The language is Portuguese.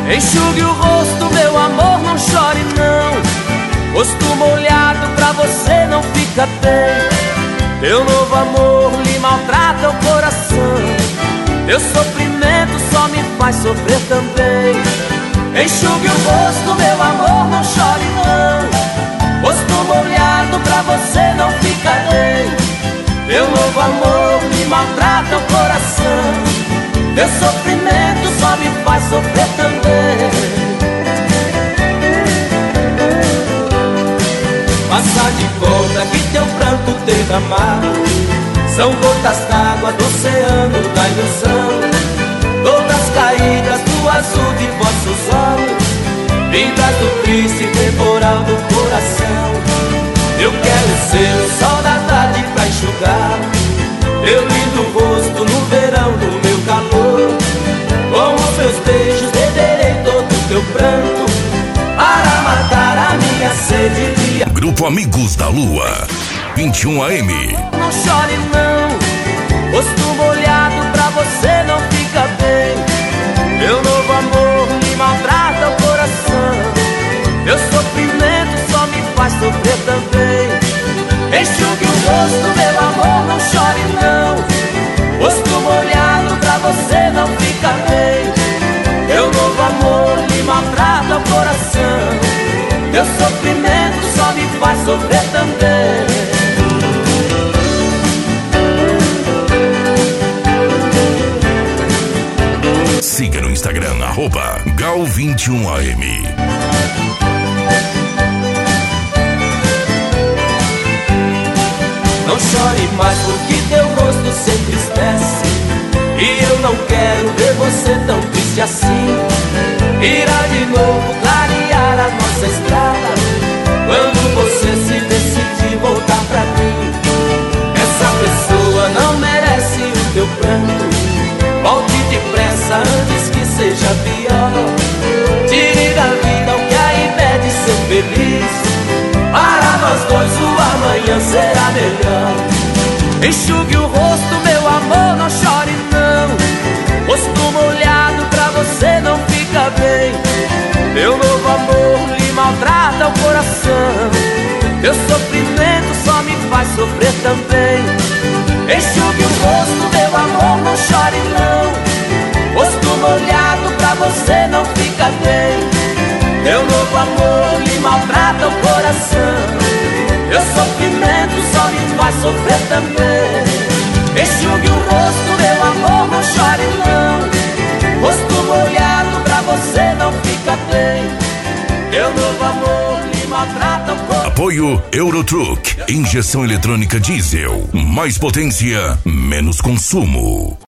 Enxugue o rosto, meu amor, não chore não. Rosto molhado pra você não fica bem. Teu novo amor lhe maltrata o coração. Teu sofrimento só me faz sofrer também. Enxugue o rosto, meu amor, não chore não. Rosto molhado pra você não fica bem. Teu novo amor me maltrata o coração. Teu sofrimento só me faz sofrer também. Faça de conta que teu pranto derramado são gotas d'água do oceano da ilusão. Todas caídas do azul de vossos olhos, vindas do triste temporal do coração. Eu quero ser o sol da tarde pra enxugar teu lindo rosto no verão do meu calor. Com os meus beijos beberei todo o teu pranto para matar a minha sede de amor. Grupo Amigos da Lua, 21 AM. Não chore não, rosto molhado pra você não fica bem. Meu novo amor lhe maltrata o coração. Meu sofrimento só me faz sofrer também. Enxugue o rosto, meu amor, não chore não. Rosto molhado pra você não fica bem. Meu novo amor lhe maltrata o coração. Meu sofrimento só me faz sofrer também. Siga no Instagram, @Gal21am. Não chore mais porque teu rosto se entristece, e eu não quero ver você tão triste assim. Irá de novo clarear a nossa estrada quando você se decidir voltar pra mim. Essa pessoa não merece o teu pranto. Volte depressa antes que seja pior. Tire da vida o que a impede de ser feliz. Para nós dois o amanhã será melhor. Enxugue o rosto, meu amor, não chore não. Rosto molhado pra você não fica bem. Meu novo amor lhe maltrata o coração. Teu sofrimento só me faz sofrer também. Enxugue o rosto, meu amor, não chore não. Rosto molhado pra você não fica bem. Meu novo amor lhe maltrata o coração. Meu sofrimento só me faz sofrer também. Enxugue o rosto, meu amor, não chore não. Rosto molhado pra você não fica bem. Meu novo amor lhe maltrata o coração. Apoio Eurotruck, injeção eletrônica diesel, mais potência, menos consumo.